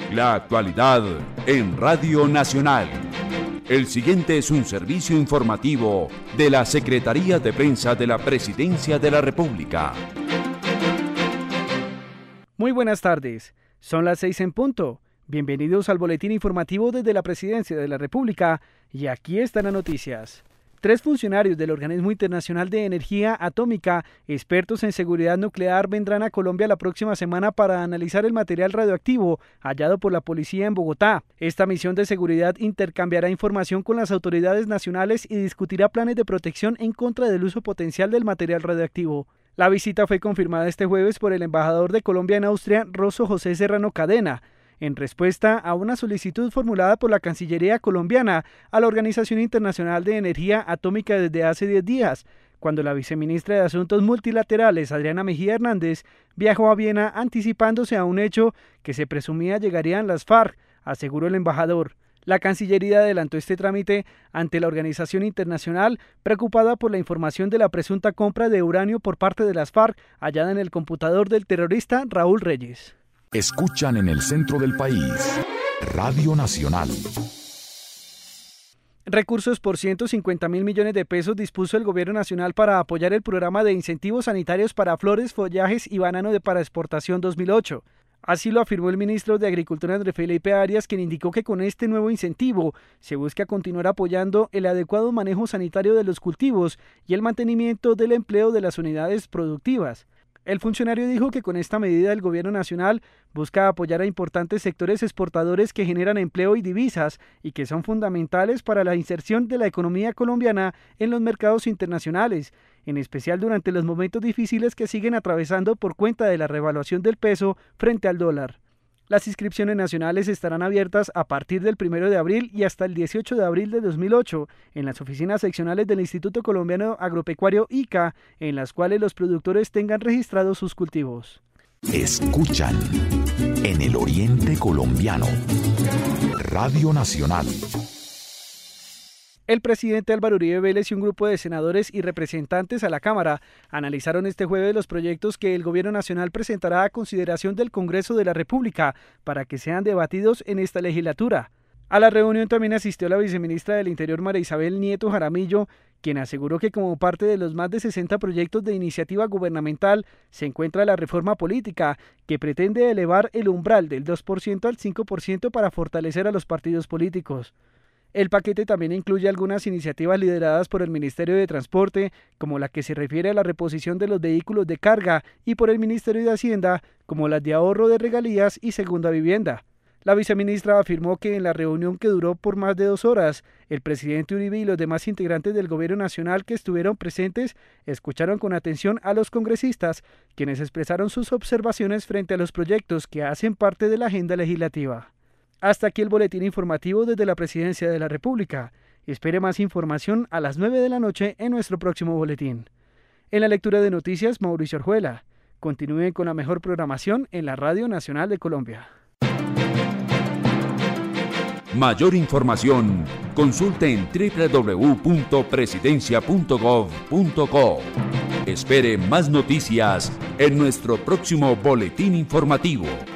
La actualidad en Radio Nacional. El siguiente es un servicio informativo de la Secretaría de Prensa de la Presidencia de la República. Muy buenas tardes, son las 6 en punto. Bienvenidos al boletín informativo desde la Presidencia de la República y aquí están las noticias. 3 funcionarios del Organismo Internacional de Energía Atómica, expertos en seguridad nuclear, vendrán a Colombia la próxima semana para analizar el material radioactivo hallado por la policía en Bogotá. Esta misión de seguridad intercambiará información con las autoridades nacionales y discutirá planes de protección en contra del uso potencial del material radioactivo. La visita fue confirmada este jueves por el embajador de Colombia en Austria, Rosso José Serrano Cadena, en respuesta a una solicitud formulada por la Cancillería colombiana a la Organización Internacional de Energía Atómica desde hace 10 días, cuando la viceministra de Asuntos Multilaterales, Adriana Mejía Hernández, viajó a Viena anticipándose a un hecho que se presumía llegarían las FARC, aseguró el embajador. La Cancillería adelantó este trámite ante la organización internacional, preocupada por la información de la presunta compra de uranio por parte de las FARC hallada en el computador del terrorista Raúl Reyes. Escuchan en el centro del país, Radio Nacional. Recursos por 150.000 millones de pesos dispuso el Gobierno Nacional para apoyar el programa de incentivos sanitarios para flores, follajes y banano para exportación 2008. Así lo afirmó el ministro de Agricultura Andrés Felipe Arias, quien indicó que con este nuevo incentivo se busca continuar apoyando el adecuado manejo sanitario de los cultivos y el mantenimiento del empleo de las unidades productivas. El funcionario dijo que con esta medida el Gobierno Nacional busca apoyar a importantes sectores exportadores que generan empleo y divisas y que son fundamentales para la inserción de la economía colombiana en los mercados internacionales, en especial durante los momentos difíciles que siguen atravesando por cuenta de la revaluación del peso frente al dólar. Las inscripciones nacionales estarán abiertas a partir del 1 de abril y hasta el 18 de abril de 2008 en las oficinas seccionales del Instituto Colombiano Agropecuario ICA, en las cuales los productores tengan registrados sus cultivos. Escuchan en el Oriente Colombiano, Radio Nacional. El presidente Álvaro Uribe Vélez y un grupo de senadores y representantes a la Cámara analizaron este jueves los proyectos que el Gobierno Nacional presentará a consideración del Congreso de la República para que sean debatidos en esta legislatura. A la reunión también asistió la viceministra del Interior, María Isabel Nieto Jaramillo, quien aseguró que como parte de los más de 60 proyectos de iniciativa gubernamental se encuentra la reforma política, que pretende elevar el umbral del 2% al 5% para fortalecer a los partidos políticos. El paquete también incluye algunas iniciativas lideradas por el Ministerio de Transporte, como la que se refiere a la reposición de los vehículos de carga, y por el Ministerio de Hacienda, como las de ahorro de regalías y segunda vivienda. La viceministra afirmó que en la reunión, que duró por más de 2 horas, el presidente Uribe y los demás integrantes del Gobierno Nacional que estuvieron presentes escucharon con atención a los congresistas, quienes expresaron sus observaciones frente a los proyectos que hacen parte de la agenda legislativa. Hasta aquí el boletín informativo desde la Presidencia de la República. Espere más información a las 9 de la noche en nuestro próximo boletín. En la lectura de noticias, Mauricio Orjuela. Continúen con la mejor programación en la Radio Nacional de Colombia. Mayor información, consulte en www.presidencia.gov.co. Espere más noticias en nuestro próximo boletín informativo.